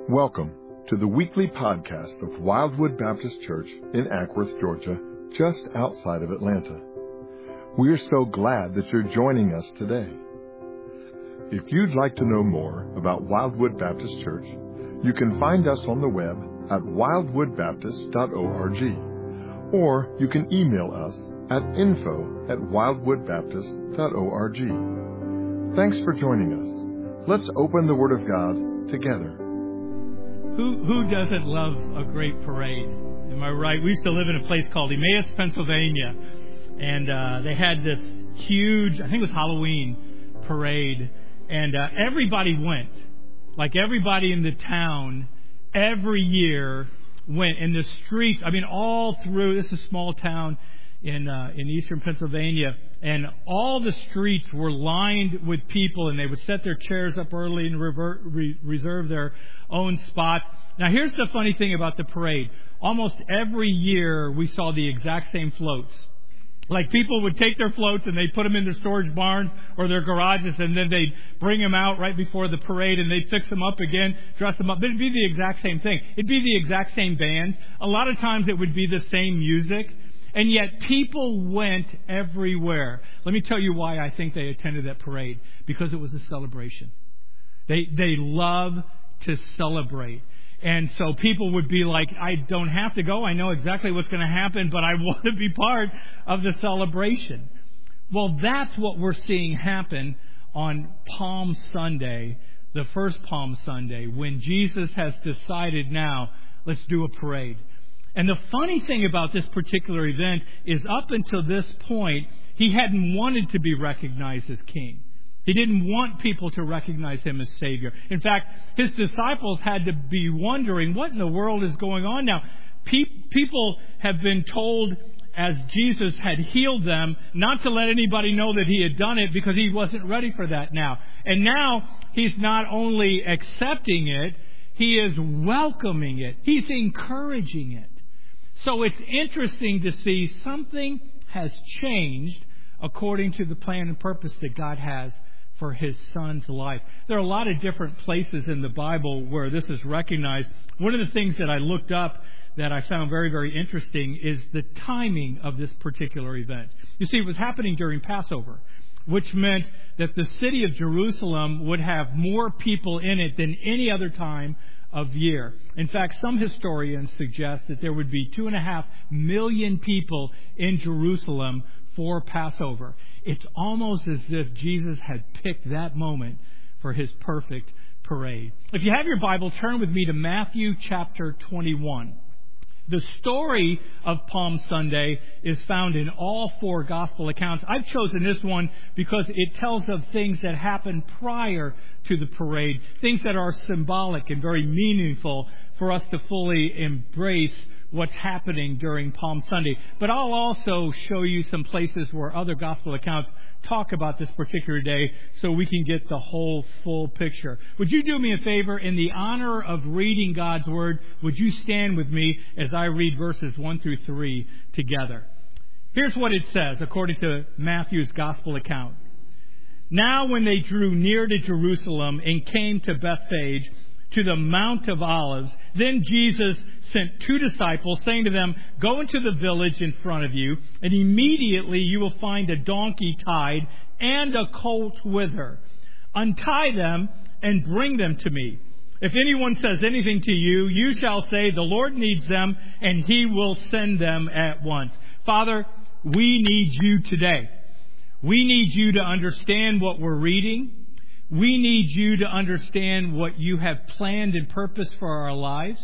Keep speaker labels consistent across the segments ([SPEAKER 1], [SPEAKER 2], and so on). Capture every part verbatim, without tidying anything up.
[SPEAKER 1] Welcome to the weekly podcast of Wildwood Baptist Church in Ackworth, Georgia, just outside of Atlanta. We are so glad that you're joining us today. If you'd like to know more about Wildwood Baptist Church, you can find us on the web at wildwood baptist dot org, or you can email us at info at wildwood baptist dot org. Thanks for joining us. Let's open the Word of God together.
[SPEAKER 2] Who who doesn't love a great parade? Am I right? We used to live in a place called Emmaus, Pennsylvania, and uh, they had this huge, I think it was Halloween parade, and uh, everybody went. Like everybody in the town, every year went in the streets. I mean, all through. This is a small town in uh, in eastern Pennsylvania, and all the streets were lined with people, and they would set their chairs up early and revert, re- reserve their own spots. Now, here's the funny thing about the parade. Almost every year, we saw the exact same floats. Like, people would take their floats and they'd put them in their storage barns or their garages, and then they'd bring them out right before the parade, and they'd fix them up again, dress them up. It'd be the exact same thing. It'd be the exact same band. A lot of times it would be the same music. And yet people went everywhere. Let me tell you why I think they attended that parade. Because it was a celebration. They they love to celebrate. And so people would be like, I don't have to go. I know exactly what's going to happen, but I want to be part of the celebration. Well, that's what we're seeing happen on Palm Sunday, the first Palm Sunday, when Jesus has decided now, let's do a parade. And the funny thing about this particular event is up until this point, he hadn't wanted to be recognized as king. He didn't want people to recognize him as Savior. In fact, his disciples had to be wondering, what in the world is going on now? Pe- people have been told, as Jesus had healed them, not to let anybody know that he had done it because he wasn't ready for that now. And now he's not only accepting it, he is welcoming it. He's encouraging it. So it's interesting to see something has changed according to the plan and purpose that God has for His Son's life. There are a lot of different places in the Bible where this is recognized. One of the things that I looked up that I found very, very interesting is the timing of this particular event. You see, it was happening during Passover, which meant that the city of Jerusalem would have more people in it than any other time of year. In fact, some historians suggest that there would be two and a half million people in Jerusalem for Passover. It's almost as if Jesus had picked that moment for His perfect parade. If you have your Bible, turn with me to Matthew chapter twenty-one. The story of Palm Sunday is found in all four gospel accounts. I've chosen this one because it tells of things that happened prior to the parade, things that are symbolic and very meaningful for us to fully embrace what's happening during Palm Sunday. But I'll also show you some places where other gospel accounts talk about this particular day so we can get the whole full picture. Would you do me a favor? In the honor of reading God's Word, would you stand with me as I read verses one through three together? Here's what it says according to Matthew's gospel account. Now when they drew near to Jerusalem and came to Bethphage, to the Mount of Olives, then Jesus sent two disciples, saying to them, go into the village in front of you, and immediately you will find a donkey tied and a colt with her. Untie them and bring them to me. If anyone says anything to you, you shall say, the Lord needs them, and He will send them at once. Father, we need you today. We need you to understand what we're reading. We need you to understand what you have planned and purposed for our lives.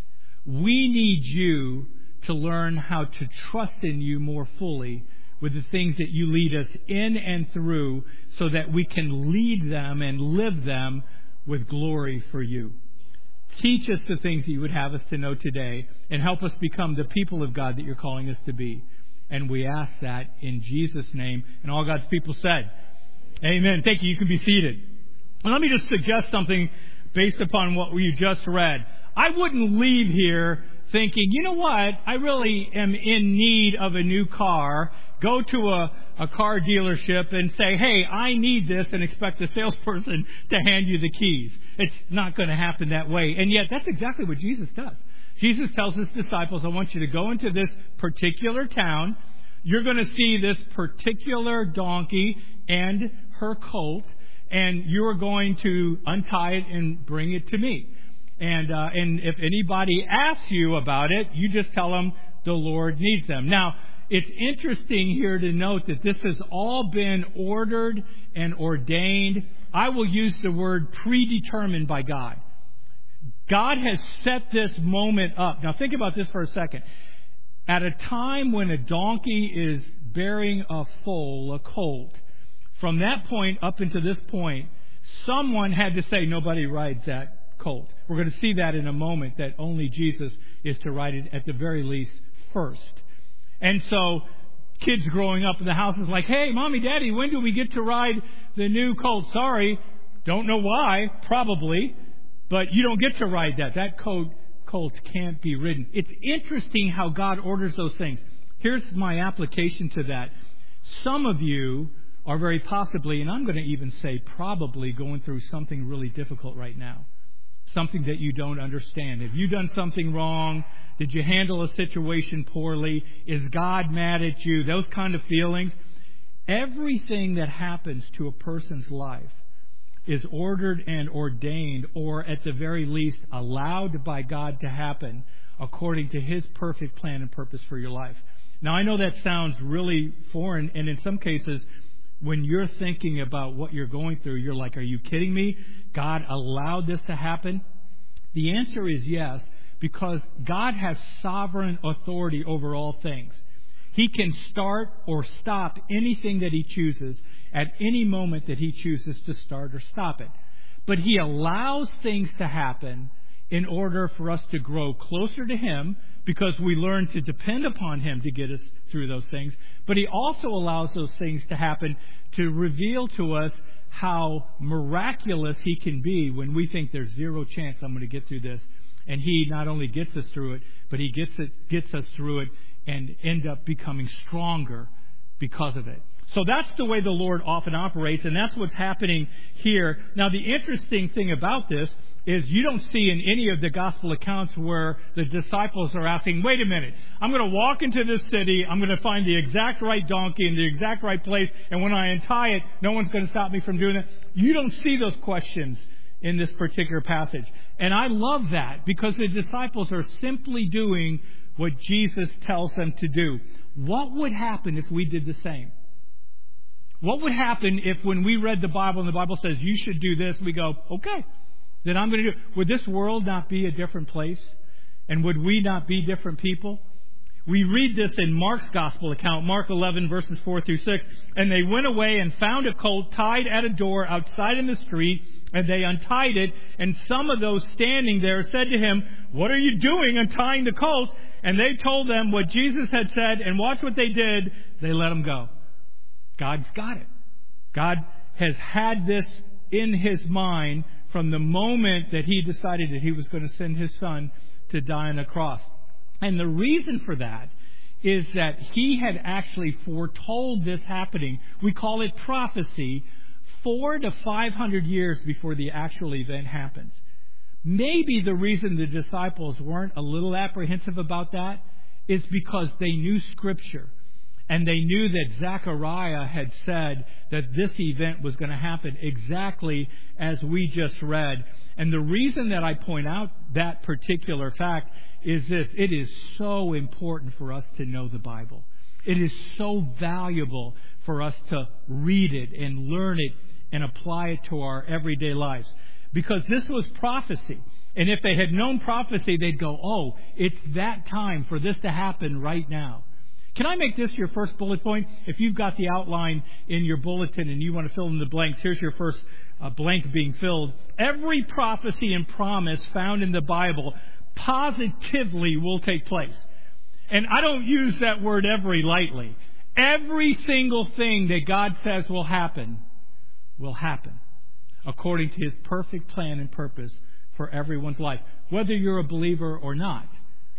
[SPEAKER 2] We need you to learn how to trust in you more fully with the things that you lead us in and through so that we can lead them and live them with glory for you. Teach us the things that you would have us to know today and help us become the people of God that you're calling us to be. And we ask that in Jesus' name. And all God's people said, amen. Thank you. You can be seated. And let me just suggest something based upon what you just read. I wouldn't leave here thinking, you know what, I really am in need of a new car, go to a, a car dealership and say, hey, I need this, and expect the salesperson to hand you the keys. It's not going to happen that way. And yet, that's exactly what Jesus does. Jesus tells his disciples, I want you to go into this particular town. You're going to see this particular donkey and her colt, and you're going to untie it and bring it to me. And uh, and if anybody asks you about it, you just tell them the Lord needs them. Now, it's interesting here to note that this has all been ordered and ordained. I will use the word predetermined by God. God has set this moment up. Now, think about this for a second. At a time when a donkey is bearing a foal, a colt, from that point up into this point, someone had to say nobody rides that colt. We're going to see that in a moment, that only Jesus is to ride it at the very least first. And so kids growing up in the house is like, hey, Mommy, Daddy, when do we get to ride the new colt? Sorry, don't know why, probably, but you don't get to ride that. That colt, colt can't be ridden. It's interesting how God orders those things. Here's my application to that. Some of you are very possibly, and I'm going to even say probably, going through something really difficult right now. Something that you don't understand. Have you done something wrong? Did you handle a situation poorly? Is God mad at you? Those kind of feelings. Everything that happens to a person's life is ordered and ordained, or at the very least allowed by God to happen according to His perfect plan and purpose for your life. Now, I know that sounds really foreign, and in some cases, when you're thinking about what you're going through, you're like, are you kidding me? God allowed this to happen? The answer is yes, because God has sovereign authority over all things. He can start or stop anything that He chooses at any moment that He chooses to start or stop it. But He allows things to happen in order for us to grow closer to Him, because we learn to depend upon Him to get us through those things. But He also allows those things to happen to reveal to us how miraculous He can be when we think there's zero chance I'm going to get through this. And He not only gets us through it, but He gets it, gets us through it and end up becoming stronger because of it. So that's the way the Lord often operates, and that's what's happening here. Now, the interesting thing about this is you don't see in any of the gospel accounts where the disciples are asking, wait a minute, I'm going to walk into this city, I'm going to find the exact right donkey in the exact right place, and when I untie it, no one's going to stop me from doing it. You don't see those questions in this particular passage. And I love that, because the disciples are simply doing what Jesus tells them to do. What would happen if we did the same? What would happen if when we read the Bible and the Bible says you should do this, we go, okay, then I'm going to do it. Would this world not be a different place? And would we not be different people? We read this in Mark's gospel account, Mark eleven, verses four through six. And they went away and found a colt tied at a door outside in the street, and they untied it. And some of those standing there said to him, what are you doing untying the colt? And they told them what Jesus had said, and watch what they did. They let him go. God's got it. God has had this in His mind from the moment that He decided that He was going to send His Son to die on a cross. And the reason for that is that He had actually foretold this happening. We call it prophecy, four to five hundred years before the actual event happens. Maybe the reason the disciples weren't a little apprehensive about that is because they knew Scripture. And they knew that Zechariah had said that this event was going to happen exactly as we just read. And the reason that I point out that particular fact is this. It is so important for us to know the Bible. It is so valuable for us to read it and learn it and apply it to our everyday lives. Because this was prophecy. And if they had known prophecy, they'd go, oh, it's that time for this to happen right now. Can I make this your first bullet point? If you've got the outline in your bulletin and you want to fill in the blanks, here's your first uh, blank being filled. Every prophecy and promise found in the Bible positively will take place. And I don't use that word every lightly. Every single thing that God says will happen, will happen according to His perfect plan and purpose for everyone's life, whether you're a believer or not.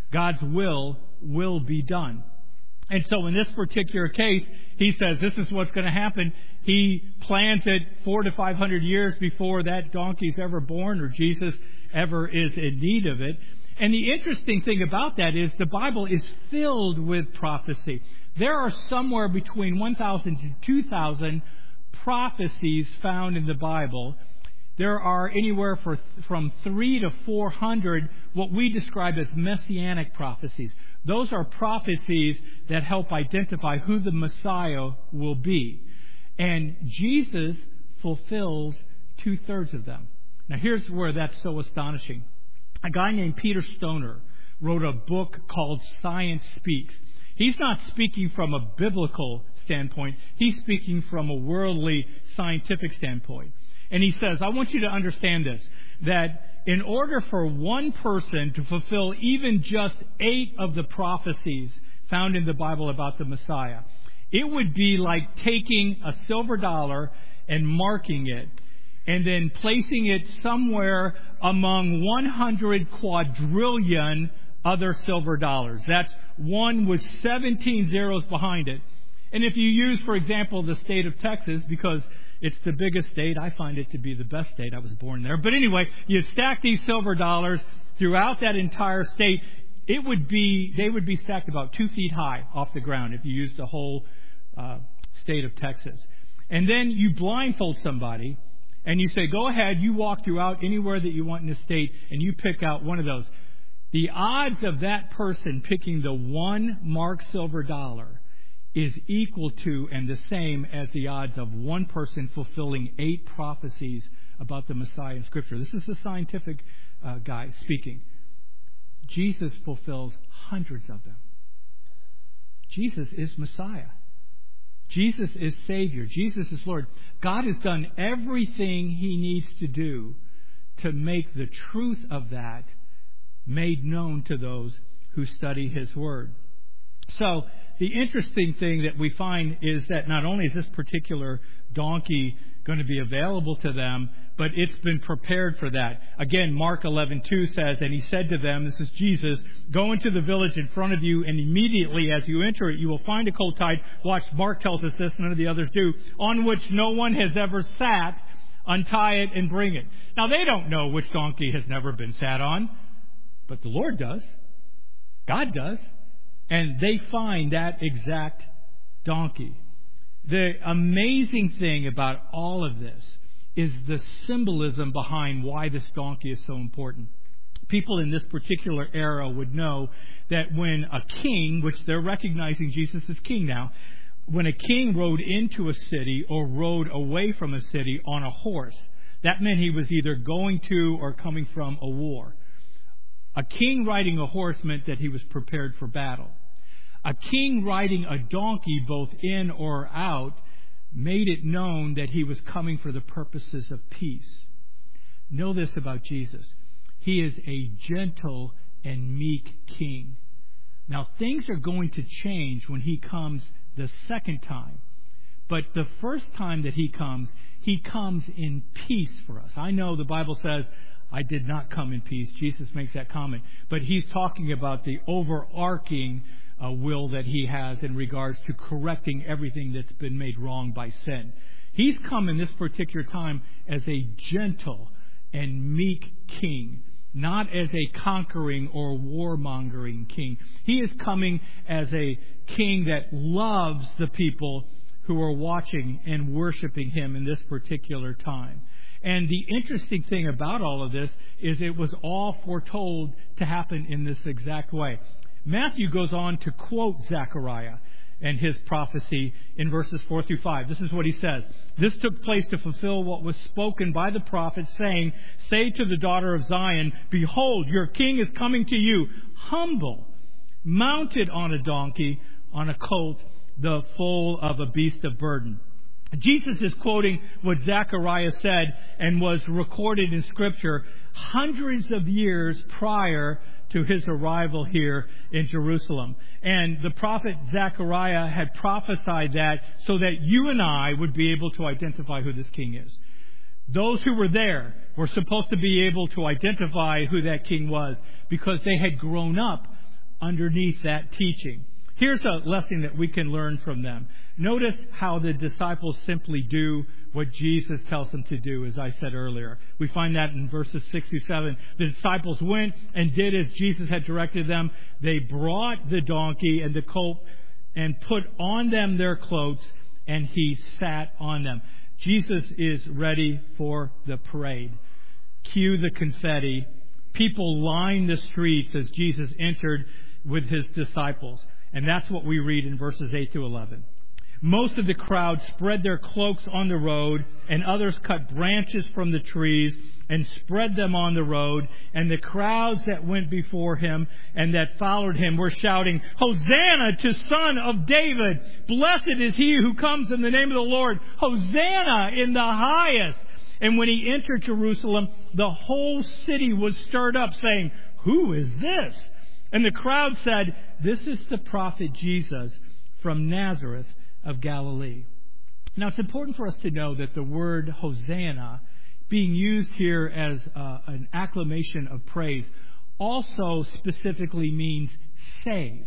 [SPEAKER 2] God's will will be done. And so in this particular case, he says this is what's going to happen. He plans it four to five hundred years before that donkey's ever born or Jesus ever is in need of it. And the interesting thing about that is the Bible is filled with prophecy. There are somewhere between one thousand to two thousand prophecies found in the Bible. There are anywhere for, from three to four hundred what we describe as messianic prophecies. Those are prophecies that help identify who the Messiah will be. And Jesus fulfills two-thirds of them. Now here's where that's so astonishing. A guy named Peter Stoner wrote a book called Science Speaks. He's not speaking from a biblical standpoint. He's speaking from a worldly, scientific standpoint. And he says, I want you to understand this, that in order for one person to fulfill even just eight of the prophecies found in the Bible about the Messiah, it would be like taking a silver dollar and marking it and then placing it somewhere among one hundred quadrillion other silver dollars. That's one with seventeen zeros behind it. And if you use, for example, the state of Texas, because it's the biggest state, I find it to be the best state. I was born there. But anyway, you stack these silver dollars throughout that entire state. It would be, they would be stacked about two feet high off the ground if you used the whole uh, state of Texas. And then you blindfold somebody and you say, go ahead, you walk throughout anywhere that you want in the state and you pick out one of those. The odds of that person picking the one marked silver dollar is equal to and the same as the odds of one person fulfilling eight prophecies about the Messiah in Scripture. This is a scientific uh, guy speaking. Jesus fulfills hundreds of them. Jesus is Messiah. Jesus is Savior. Jesus is Lord. God has done everything He needs to do to make the truth of that made known to those who study His Word. So, the interesting thing that we find is that not only is this particular donkey going to be available to them, but it's been prepared for that. Again, Mark eleven two says, and He said to them, this is Jesus, go into the village in front of you, and immediately as you enter it, you will find a colt tied. Watch, Mark tells us this, none of the others do, on which no one has ever sat. Untie it and bring it. Now, they don't know which donkey has never been sat on, but the Lord does. God does. And they find that exact donkey. The amazing thing about all of this is the symbolism behind why this donkey is so important. People in this particular era would know that when a king, which they're recognizing Jesus as king now, when a king rode into a city or rode away from a city on a horse, that meant he was either going to or coming from a war. A king riding a horse meant that he was prepared for battle. A king riding a donkey, both in or out, made it known that he was coming for the purposes of peace. Know this about Jesus. He is a gentle and meek king. Now, things are going to change when He comes the second time. But the first time that He comes, He comes in peace for us. I know the Bible says, I did not come in peace. Jesus makes that comment. But He's talking about the overarching uh, will that He has in regards to correcting everything that's been made wrong by sin. He's come in this particular time as a gentle and meek king, not as a conquering or warmongering king. He is coming as a king that loves the people who are watching and worshiping Him in this particular time. And the interesting thing about all of this is it was all foretold to happen in this exact way. Matthew goes on to quote Zechariah and his prophecy in verses four through five. This is what he says. This took place to fulfill what was spoken by the prophet, saying, say to the daughter of Zion, behold, your king is coming to you, humble, mounted on a donkey, on a colt, the foal of a beast of burden. Jesus is quoting what Zechariah said and was recorded in Scripture hundreds of years prior to His arrival here in Jerusalem. And the prophet Zechariah had prophesied that so that you and I would be able to identify who this king is. Those who were there were supposed to be able to identify who that king was because they had grown up underneath that teaching. Here's a lesson that we can learn from them. Notice how the disciples simply do what Jesus tells them to do, as I said earlier. We find that in verses six through seven. The disciples went and did as Jesus had directed them. They brought the donkey and the colt and put on them their cloaks, and he sat on them. Jesus is ready for the parade. Cue the confetti. People line the streets as Jesus entered with his disciples. And that's what we read in verses eight to eleven. Most of the crowd spread their cloaks on the road, and others cut branches from the trees and spread them on the road. And the crowds that went before him and that followed him were shouting, "Hosanna to Son of David! Blessed is he who comes in the name of the Lord! Hosanna in the highest!" And when he entered Jerusalem, the whole city was stirred up, saying, "Who is this?" And the crowd said, "This is the prophet Jesus from Nazareth of Galilee." Now, it's important for us to know that the word Hosanna, being used here as uh, an acclamation of praise, also specifically means save.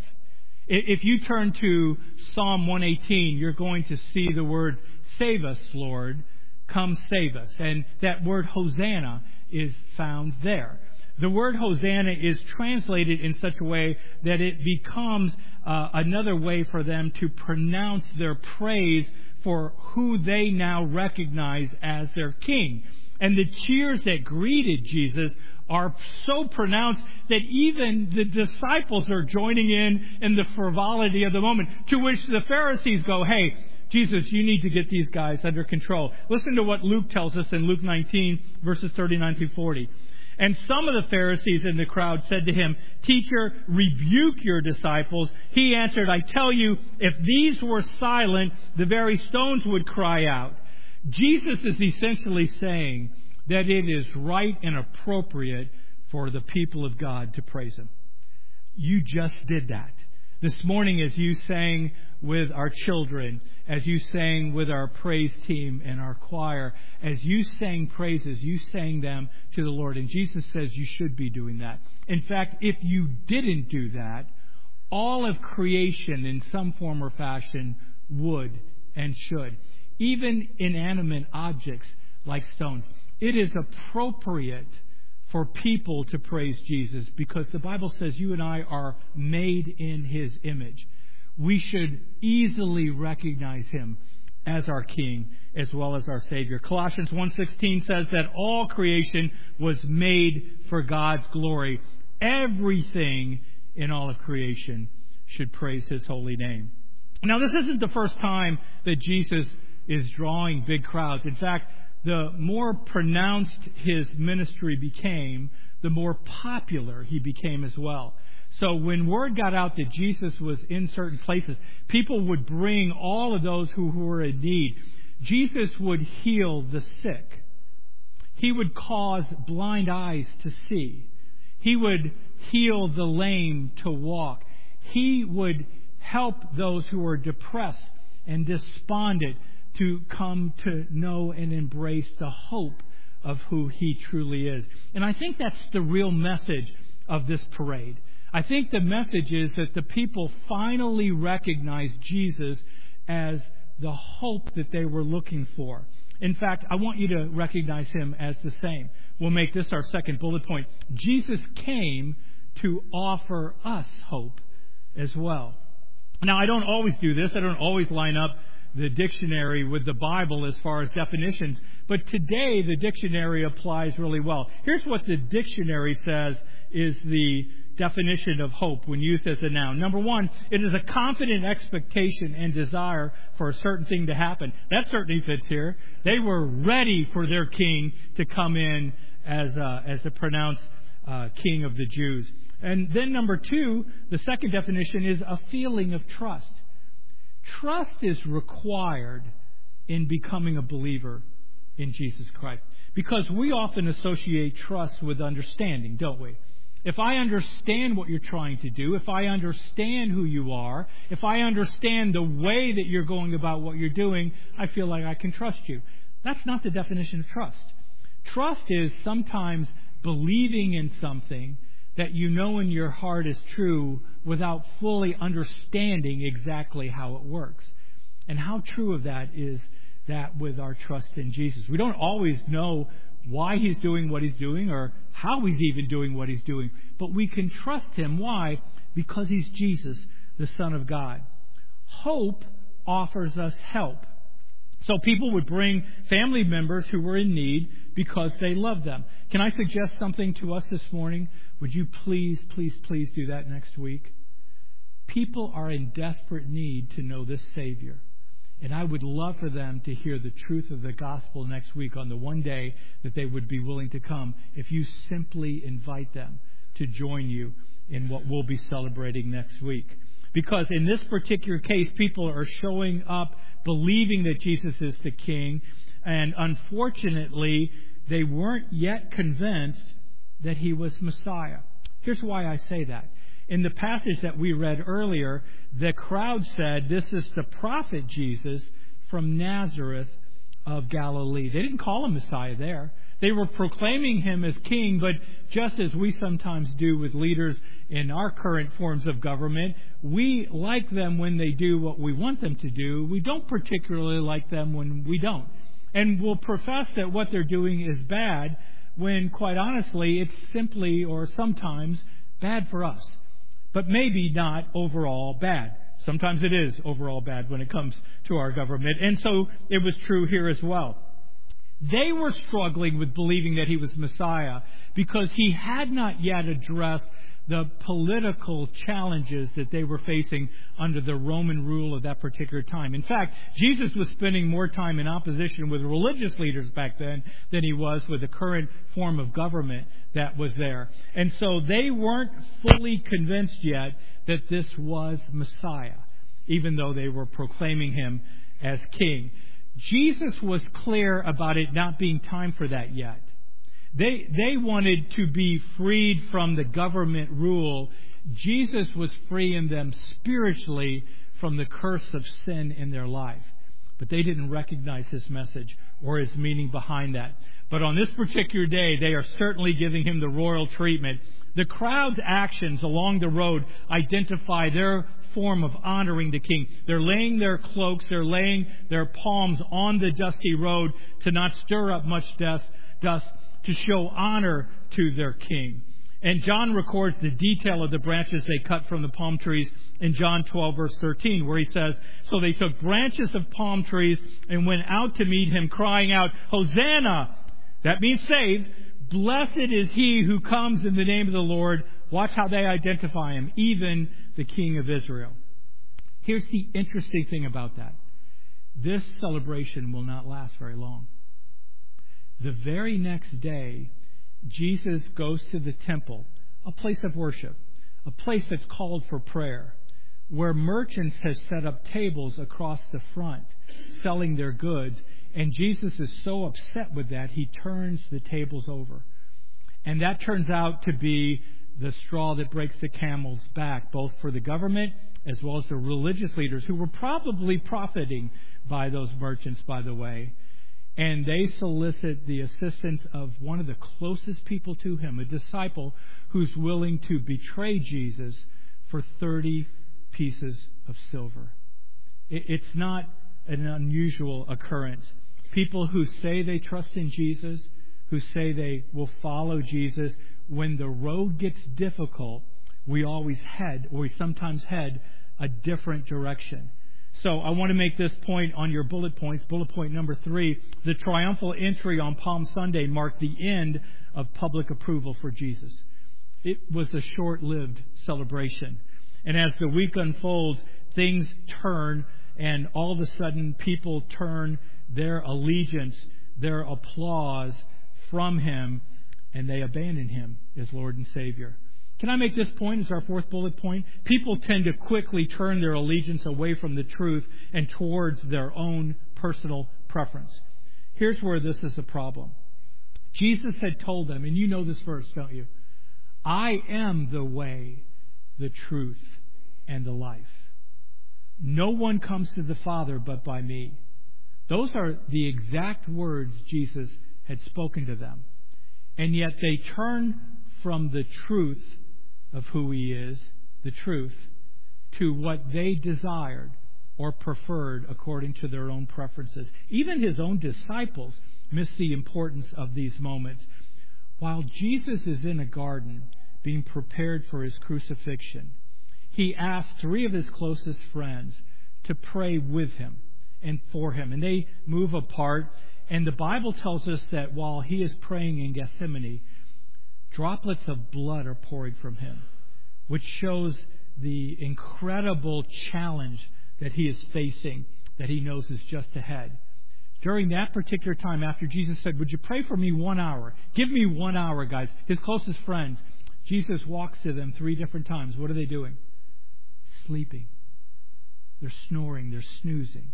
[SPEAKER 2] If you turn to Psalm one eighteen, you're going to see the word, "Save us, Lord, come save us." And that word Hosanna is found there. The word Hosanna is translated in such a way that it becomes uh, another way for them to pronounce their praise for who they now recognize as their king. And the cheers that greeted Jesus are so pronounced that even the disciples are joining in in the frivolity of the moment, to which the Pharisees go, "Hey, Jesus, you need to get these guys under control." Listen to what Luke tells us in Luke nineteen, verses thirty-nine through forty. And some of the Pharisees in the crowd said to him, "Teacher, rebuke your disciples." He answered, "I tell you, if these were silent, the very stones would cry out." Jesus is essentially saying that it is right and appropriate for the people of God to praise him. You just did that. This morning, as you sang with our children, as you sang with our praise team and our choir, as you sang praises, you sang them to the Lord. And Jesus says you should be doing that. In fact, if you didn't do that, all of creation in some form or fashion would and should. Even inanimate objects like stones. It is appropriate for people to praise Jesus because the Bible says you and I are made in his image. We should easily recognize him as our King as well as our Savior. Colossians one sixteen says that all creation was made for God's glory. Everything in all of creation should praise his holy name. Now, this isn't the first time that Jesus is drawing big crowds. In fact, the more pronounced his ministry became, the more popular he became as well. So when word got out that Jesus was in certain places, people would bring all of those who, who were in need. Jesus would heal the sick. He would cause blind eyes to see. He would heal the lame to walk. He would help those who were depressed and despondent to come to know and embrace the hope of who he truly is. And I think that's the real message of this parade. I think the message is that the people finally recognize Jesus as the hope that they were looking for. In fact, I want you to recognize him as the same. We'll make this our second bullet point. Jesus came to offer us hope as well. Now, I don't always do this. I don't always line up the dictionary with the Bible as far as definitions. But today, the dictionary applies really well. Here's what the dictionary says is the definition of hope when used as a noun. Number one, it is a confident expectation and desire for a certain thing to happen. That certainly fits here. They were ready for their king to come in as uh, as the pronounced uh, king of the Jews. And then number two, the second definition is a feeling of trust. Trust is required in becoming a believer in Jesus Christ. Because we often associate trust with understanding, don't we? If I understand what you're trying to do, if I understand who you are, if I understand the way that you're going about what you're doing, I feel like I can trust you. That's not the definition of trust. Trust is sometimes believing in something that you know in your heart is true without fully understanding exactly how it works. And how true of that is that with our trust in Jesus. We don't always know why He's doing what He's doing or how He's even doing what He's doing. But we can trust Him. Why? Because He's Jesus, the Son of God. Hope offers us help. So people would bring family members who were in need because they loved them. Can I suggest something to us this morning? Would you please, please, please do that next week? People are in desperate need to know this Savior. And I would love for them to hear the truth of the gospel next week on the one day that they would be willing to come if you simply invite them to join you in what we'll be celebrating next week. Because in this particular case, people are showing up believing that Jesus is the King, and unfortunately, they weren't yet convinced that He was Messiah. Here's why I say that. In the passage that we read earlier, the crowd said, "This is the prophet Jesus from Nazareth of Galilee." They didn't call Him Messiah there. They were proclaiming Him as King, but just as we sometimes do with leaders in our current forms of government, we like them when they do what we want them to do. We don't particularly like them when we don't. And we'll profess that what they're doing is bad when, quite honestly, it's simply or sometimes bad for us. But maybe not overall bad. Sometimes it is overall bad when it comes to our government. And so it was true here as well. They were struggling with believing that He was Messiah because He had not yet addressed the political challenges that they were facing under the Roman rule of that particular time. In fact, Jesus was spending more time in opposition with religious leaders back then than He was with the current form of government that was there. And so they weren't fully convinced yet that this was Messiah, even though they were proclaiming Him as King. Jesus was clear about it not being time for that yet. They they wanted to be freed from the government rule. Jesus was freeing them spiritually from the curse of sin in their life. But they didn't recognize His message or His meaning behind that. But on this particular day, they are certainly giving Him the royal treatment. The crowd's actions along the road identify their form of honoring the King. They're laying their cloaks, they're laying their palms on the dusty road to not stir up much dust, dust to show honor to their King. And John records the detail of the branches they cut from the palm trees in John twelve, verse thirteen, where he says, "So they took branches of palm trees and went out to meet Him, crying out, 'Hosanna!'" That means save. "Blessed is He who comes in the name of the Lord." Watch how they identify Him, even the King of Israel. Here's the interesting thing about that. This celebration will not last very long. The very next day, Jesus goes to the temple, a place of worship, a place that's called for prayer, where merchants have set up tables across the front, selling their goods. And Jesus is so upset with that, He turns the tables over. And that turns out to be the straw that breaks the camel's back, both for the government as well as the religious leaders, who were probably profiting by those merchants, by the way. And they solicit the assistance of one of the closest people to Him, a disciple who's willing to betray Jesus for thirty pieces of silver. It's not an unusual occurrence. People who say they trust in Jesus, who say they will follow Jesus, when the road gets difficult, we always head, or we sometimes head, a different direction. So I want to make this point on your bullet points. Bullet point number three, the triumphal entry on Palm Sunday marked the end of public approval for Jesus. It was a short-lived celebration. And as the week unfolds, things turn, and all of a sudden people turn their allegiance, their applause from Him, and they abandon Him as Lord and Savior. Can I make this point as our fourth bullet point? People tend to quickly turn their allegiance away from the truth and towards their own personal preference. Here's where this is a problem. Jesus had told them, and you know this verse, don't you? "I am the way, the truth, and the life. No one comes to the Father but by me." Those are the exact words Jesus had spoken to them. And yet they turn from the truth of who He is, the truth, to what they desired or preferred according to their own preferences. Even His own disciples miss the importance of these moments. While Jesus is in a garden being prepared for His crucifixion, He asked three of His closest friends to pray with Him and for Him. And they move apart. And the Bible tells us that while He is praying in Gethsemane, droplets of blood are pouring from Him, which shows the incredible challenge that He is facing, that He knows is just ahead. During that particular time, after Jesus said, "Would you pray for me one hour? Give me one hour, guys." His closest friends, Jesus walks to them three different times. What are they doing? Sleeping. They're snoring. They're snoozing.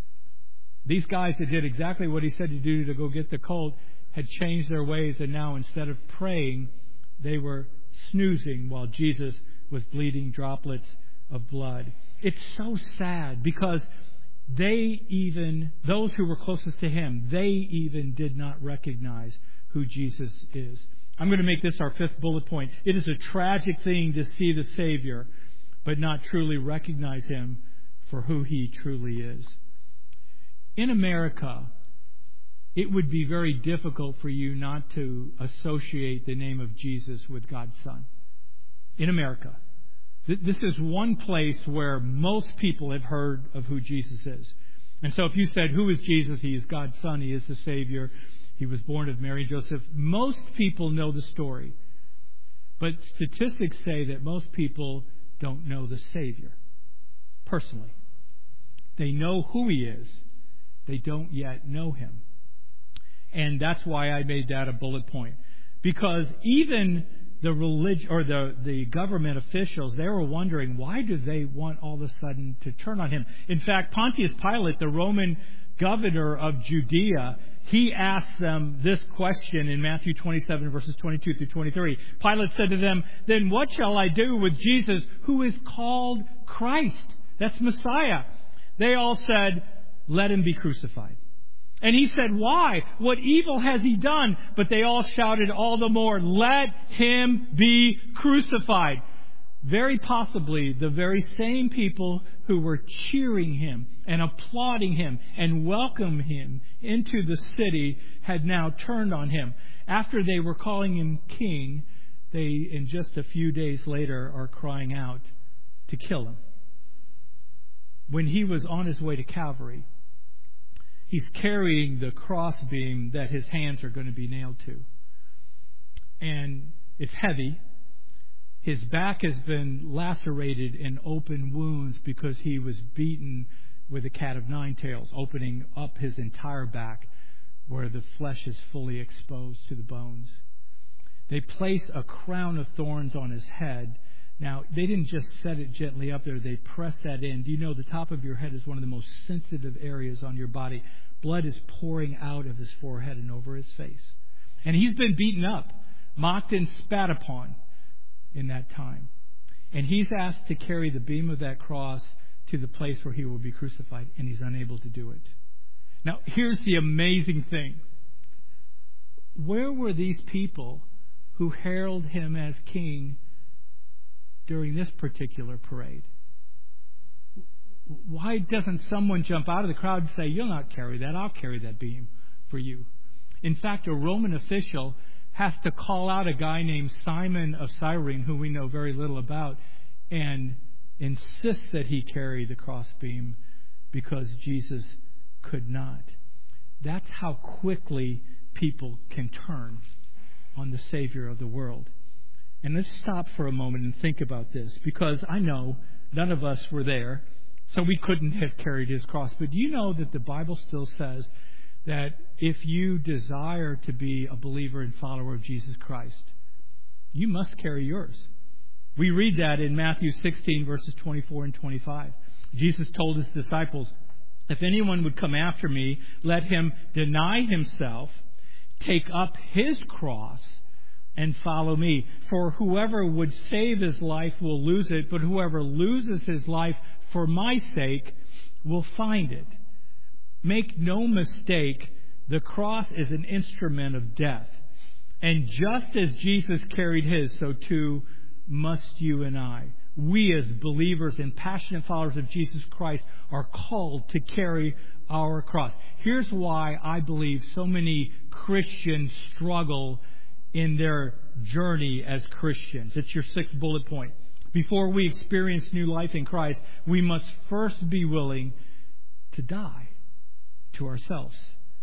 [SPEAKER 2] These guys that did exactly what He said to do to go get the colt had changed their ways, and now instead of praying, they were snoozing while Jesus was bleeding droplets of blood. It's so sad because they even, those who were closest to Him, they even did not recognize who Jesus is. I'm going to make this our fifth bullet point. It is a tragic thing to see the Savior, but not truly recognize Him for who He truly is. In America, it would be very difficult for you not to associate the name of Jesus with God's Son. In America. This is one place where most people have heard of who Jesus is. And so if you said, "Who is Jesus?" He is God's Son. He is the Savior. He was born of Mary and Joseph. Most people know the story. But statistics say that most people don't know the Savior personally. They know who He is. They don't yet know Him. And that's why I made that a bullet point. Because even the religion or the, the government officials, they were wondering, why do they want all of a sudden to turn on Him? In fact, Pontius Pilate, the Roman governor of Judea, he asked them this question in Matthew twenty-seven, verses twenty-two through twenty-three. Pilate said to them, "Then what shall I do with Jesus, who is called Christ?" That's Messiah. They all said, "Let Him be crucified." And He said, "Why? What evil has He done?" But they all shouted all the more, "Let Him be crucified." Very possibly the very same people who were cheering Him and applauding Him and welcoming Him into the city had now turned on Him. After they were calling Him king, they, in just a few days later, are crying out to kill Him. When He was on His way to Calvary, He's carrying the crossbeam that His hands are going to be nailed to. And it's heavy. His back has been lacerated in open wounds because He was beaten with a cat of nine tails, opening up His entire back where the flesh is fully exposed to the bones. They place a crown of thorns on His head. Now, they didn't just set it gently up there. They pressed that in. Do you know the top of your head is one of the most sensitive areas on your body? Blood is pouring out of His forehead and over His face. And He's been beaten up, mocked and spat upon in that time. And He's asked to carry the beam of that cross to the place where He will be crucified, and He's unable to do it. Now, here's the amazing thing. Where were these people who heralded Him as king during this particular parade? Why doesn't someone jump out of the crowd and say, "You'll not carry that, I'll carry that beam for you"? In fact, a Roman official has to call out a guy named Simon of Cyrene, who we know very little about, and insist that he carry the crossbeam because Jesus could not. That's how quickly people can turn on the Savior of the world. And let's stop for a moment and think about this, because I know none of us were there, so we couldn't have carried His cross. But do you know that the Bible still says that if you desire to be a believer and follower of Jesus Christ, you must carry yours? We read that in Matthew sixteen, verses twenty-four and twenty-five. Jesus told His disciples, "If anyone would come after me, let him deny himself, take up his cross, and follow me. For whoever would save his life will lose it, but whoever loses his life for my sake will find it." Make no mistake, the cross is an instrument of death. And just as Jesus carried His, so too must you and I, we as believers and passionate followers of Jesus Christ, are called to carry our cross. Here's why I believe so many Christians struggle in their journey as Christians. It's your sixth bullet point. Before we experience new life in Christ, we must first be willing to die to ourselves.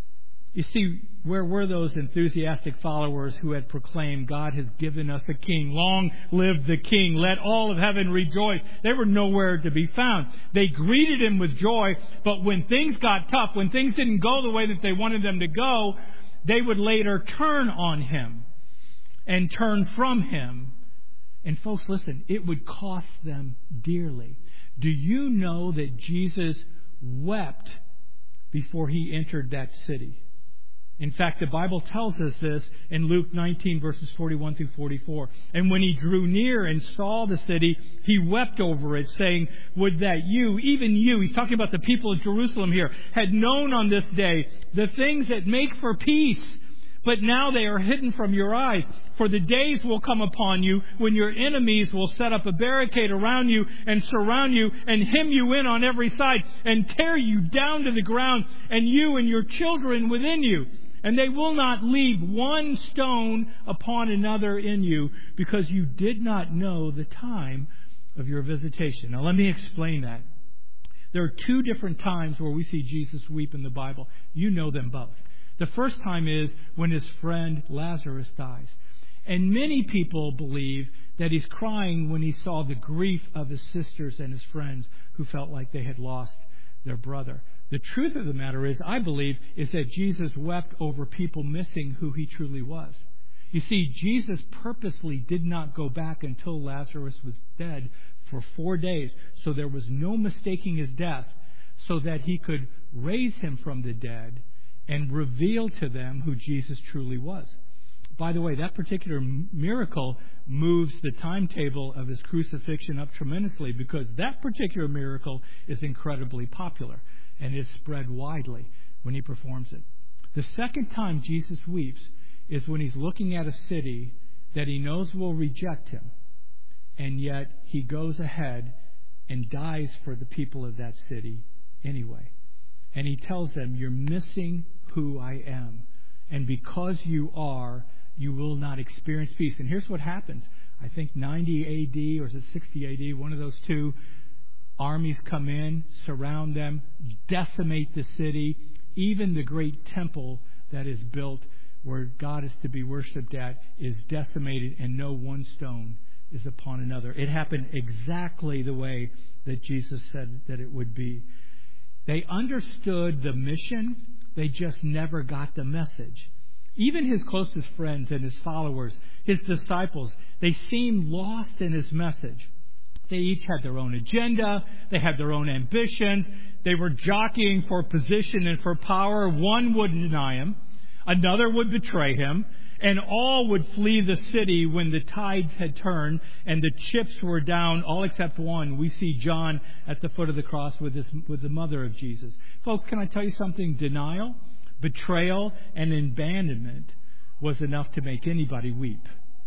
[SPEAKER 2] You see, where were those enthusiastic followers who had proclaimed, God has given us a king. Long live the king. Let all of heaven rejoice. They were nowhere to be found. They greeted him with joy, but when things got tough, when things didn't go the way that they wanted them to go, they would later turn on him and turn from him. And folks, listen, it would cost them dearly. Do you know that Jesus wept before he entered that city? In fact, the Bible tells us this in Luke nineteen, verses forty-one through forty-four. And when he drew near and saw the city, he wept over it, saying, would that you, even you, he's talking about the people of Jerusalem here, had known on this day the things that make for peace. But now they are hidden from your eyes. For the days will come upon you when your enemies will set up a barricade around you and surround you and hem you in on every side and tear you down to the ground, and you and your children within you. And they will not leave one stone upon another in you, because you did not know the time of your visitation. Now let me explain that. There are two different times where we see Jesus weep in the Bible. You know them both. The first time is when his friend Lazarus dies. And many people believe that he's crying when he saw the grief of his sisters and his friends who felt like they had lost their brother. The truth of the matter is, I believe, is that Jesus wept over people missing who he truly was. You see, Jesus purposely did not go back until Lazarus was dead for four days. So there was no mistaking his death, so that he could raise him from the dead and reveal to them who Jesus truly was. By the way, that particular miracle moves the timetable of his crucifixion up tremendously, because that particular miracle is incredibly popular and is spread widely when he performs it. The second time Jesus weeps is when he's looking at a city that he knows will reject him, and yet he goes ahead and dies for the people of that city anyway. And he tells them, you're missing who I am. And because you are, you will not experience peace. And here's what happens. I think ninety A D, or is it sixty A D, one of those two, armies come in, surround them, decimate the city. Even the great temple that is built where God is to be worshipped at is decimated, and no one stone is upon another. It happened exactly the way that Jesus said that it would be. They understood the mission. They just never got the message. Even his closest friends and his followers, his disciples, they seemed lost in his message. They each had their own agenda. They had their own ambitions. They were jockeying for position and for power. One would deny him. Another would betray him. And all would flee the city when the tides had turned and the chips were down, all except one. We see John at the foot of the cross with his, with the mother of Jesus. Folks, can I tell you something? Denial, betrayal, and abandonment was enough to make anybody weep.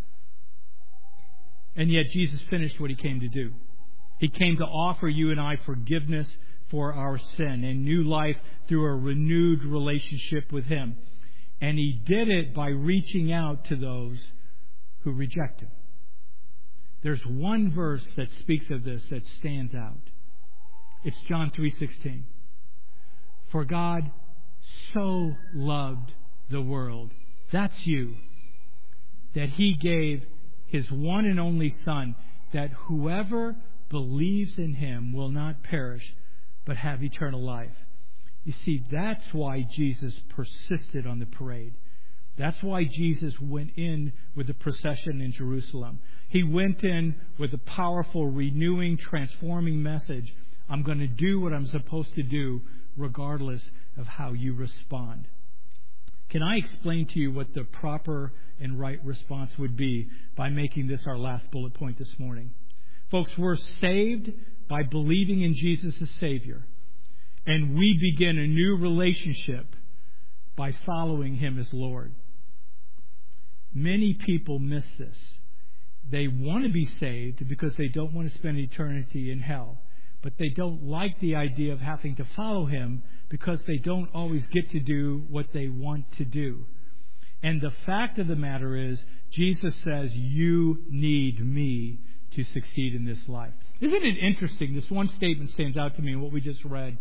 [SPEAKER 2] And yet Jesus finished what he came to do. He came to offer you and I forgiveness for our sin and new life through a renewed relationship with him. And he did it by reaching out to those who reject him. There's one verse that speaks of this that stands out. It's John three sixteen. For God so loved the world, that's you, that he gave his one and only Son, that whoever believes in him will not perish, but have eternal life. You see, that's why Jesus persisted on the parade. That's why Jesus went in with the procession in Jerusalem. He went in with a powerful, renewing, transforming message. I'm going to do what I'm supposed to do regardless of how you respond. Can I explain to you what the proper and right response would be by making this our last bullet point this morning? Folks, we're saved by believing in Jesus as Savior. And we begin a new relationship by following him as Lord. Many people miss this. They want to be saved because they don't want to spend eternity in hell. But they don't like the idea of having to follow him because they don't always get to do what they want to do. And the fact of the matter is, Jesus says, you need me to succeed in this life. Isn't it interesting? This one statement stands out to me in what we just read.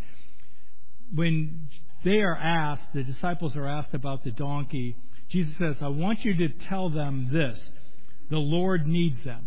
[SPEAKER 2] When they are asked, the disciples are asked about the donkey, Jesus says, I want you to tell them this. The Lord needs them.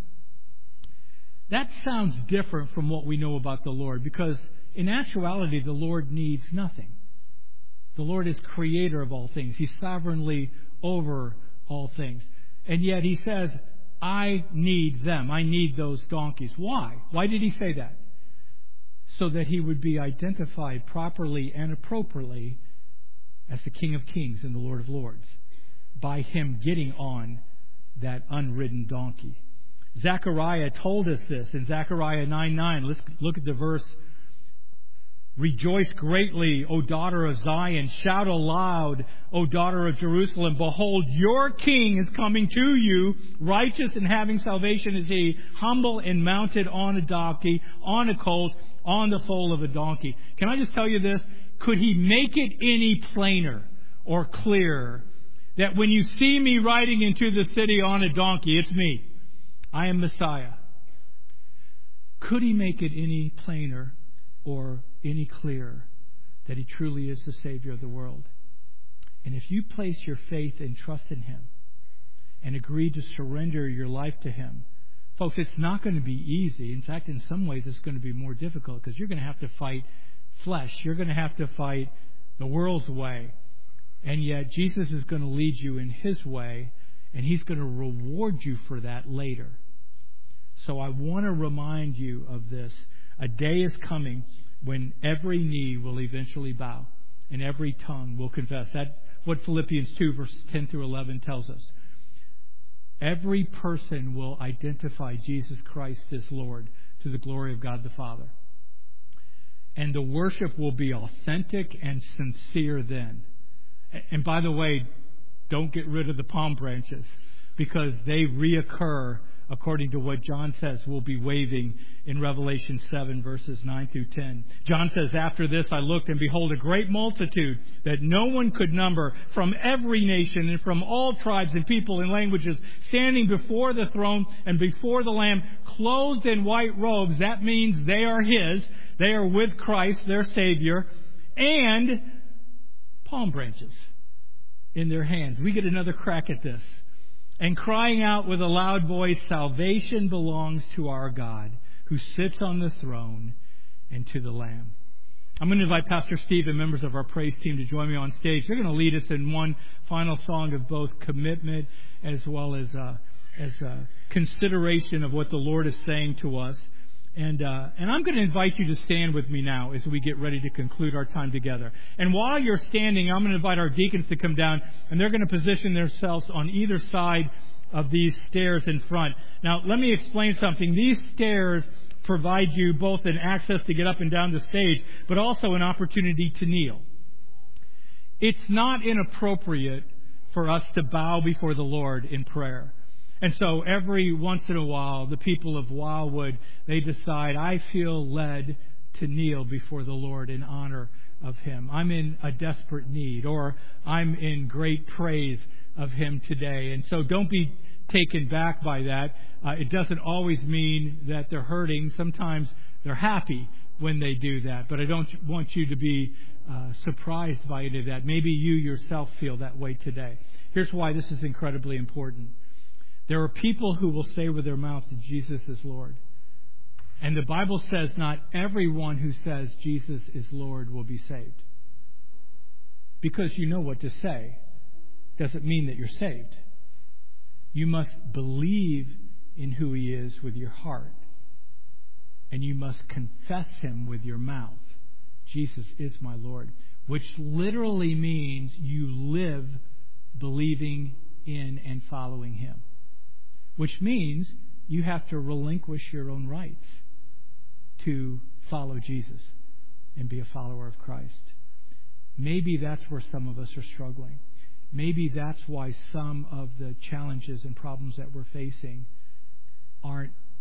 [SPEAKER 2] That sounds different from what we know about the Lord, because in actuality, the Lord needs nothing. The Lord is creator of all things. He's sovereignly over all things. And yet he says, I need them. I need those donkeys. Why? Why did he say that? So that he would be identified properly and appropriately as the King of Kings and the Lord of Lords by him getting on that unridden donkey. Zechariah told us this in Zechariah nine nine. Let's look at the verse. Rejoice greatly, O daughter of Zion. Shout aloud, O daughter of Jerusalem. Behold, your king is coming to you. Righteous and having salvation is he. Humble and mounted on a donkey, on a colt, on the foal of a donkey. Can I just tell you this? Could he make it any plainer or clearer that when you see me riding into the city on a donkey, it's me. I am Messiah. Could he make it any plainer or any clearer that he truly is the Savior of the world? And if you place your faith and trust in him and agree to surrender your life to him, folks, it's not going to be easy. In fact, in some ways, it's going to be more difficult because you're going to have to fight flesh. You're going to have to fight the world's way. And yet, Jesus is going to lead you in his way, and he's going to reward you for that later. So I want to remind you of this. A day is coming when every knee will eventually bow and every tongue will confess. That's what Philippians two, verses ten through eleven tells us. Every person will identify Jesus Christ as Lord to the glory of God the Father. And the worship will be authentic and sincere then. And by the way, don't get rid of the palm branches because they reoccur according to what John says we'll be waving in Revelation seven, verses nine through ten. John says, after this I looked, and behold, a great multitude that no one could number, from every nation and from all tribes and people and languages, standing before the throne and before the Lamb, clothed in white robes. That means they are his. They are with Christ, their Savior, and palm branches in their hands. We get another crack at this. And crying out with a loud voice, salvation belongs to our God who sits on the throne and to the Lamb. I'm going to invite Pastor Steve and members of our praise team to join me on stage. They're going to lead us in one final song of both commitment as well as uh, as uh, consideration of what the Lord is saying to us. And uh, and I'm going to invite you to stand with me now as we get ready to conclude our time together. And while you're standing, I'm going to invite our deacons to come down, and they're going to position themselves on either side of these stairs in front. Now, let me explain something. These stairs provide you both an access to get up and down the stage, but also an opportunity to kneel. It's not inappropriate for us to bow before the Lord in prayer. And so every once in a while, the people of Wildwood, they decide, I feel led to kneel before the Lord in honor of him. I'm in a desperate need, or I'm in great praise of him today. And so don't be taken back by that. Uh, it doesn't always mean that they're hurting. Sometimes they're happy when they do that. But I don't want you to be uh, surprised by any of that. Maybe you yourself feel that way today. Here's why this is incredibly important. There are people who will say with their mouth that Jesus is Lord. And the Bible says not everyone who says Jesus is Lord will be saved. Because you know what to say doesn't mean that you're saved. You must believe in who he is with your heart. And you must confess him with your mouth. Jesus is my Lord. Which literally means you live believing in and following him. Which means you have to relinquish your own rights to follow Jesus and be a follower of Christ. Maybe that's where some of us are struggling. Maybe that's why some of the challenges and problems that we're facing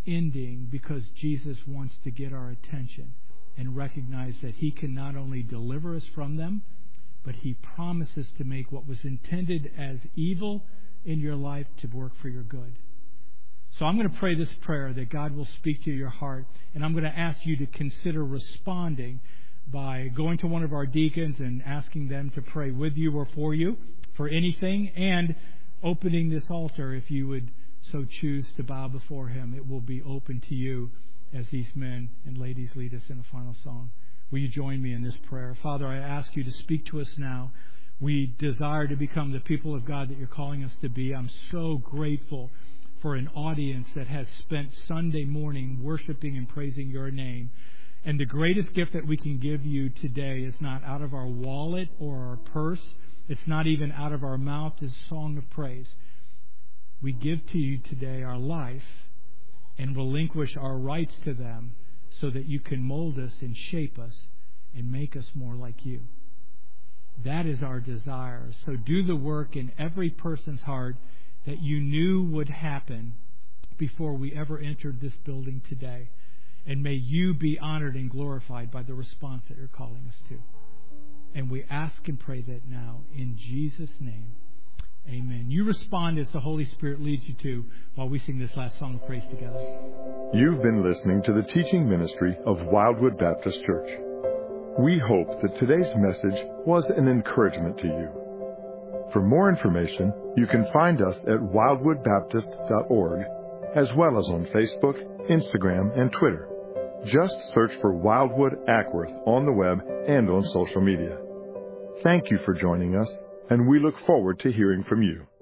[SPEAKER 2] ending because Jesus wants to get our attention and recognize that He can not only deliver us from them, but He promises to make what was intended as evil in your life to work for your good. So I'm going to pray this prayer that God will speak to your heart, and I'm going to ask you to consider responding by going to one of our deacons and asking them to pray with you or for you for anything, and opening this altar if you would so choose to bow before Him. It will be open to you as these men and ladies lead us in a final song. Will you join me in this prayer? Father, I ask you to speak to us now. We desire to become the people of God that you're calling us to be. I'm so grateful for an audience that has spent Sunday morning worshiping and praising your name. And the greatest gift that we can give you today is not out of our wallet or our purse. It's not even out of our mouth. It's a song of praise. We give to you today our life and relinquish our rights to them so that you can mold us and shape us and make us more like you. That is our desire. So do the work in every person's heart that you knew would happen before we ever entered this building today. And may you be honored and glorified by the response that you're calling us to. And we ask and pray that now in Jesus' name. Amen. You respond as the Holy Spirit leads you to while we sing this last song of praise together.
[SPEAKER 1] You've been listening to the teaching ministry of Wildwood Baptist Church. We hope that today's message was an encouragement to you. For more information, you can find us at wildwood baptist dot org, as well as on Facebook, Instagram, and Twitter. Just search for Wildwood Ackworth on the web and on social media. Thank you for joining us, and we look forward to hearing from you.